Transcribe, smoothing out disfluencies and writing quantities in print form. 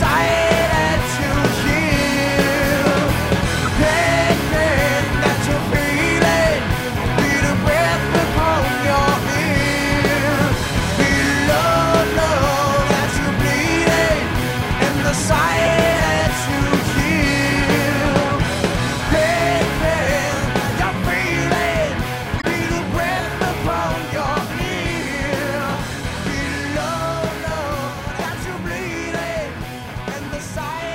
sight that you hear, the pain that you're feeling, feel the breath upon your ear, feel love that you're bleeding, and the sight that you hear, pain you're feeling, feel the breath upon your ear, feel love that you're bleeding, and the sight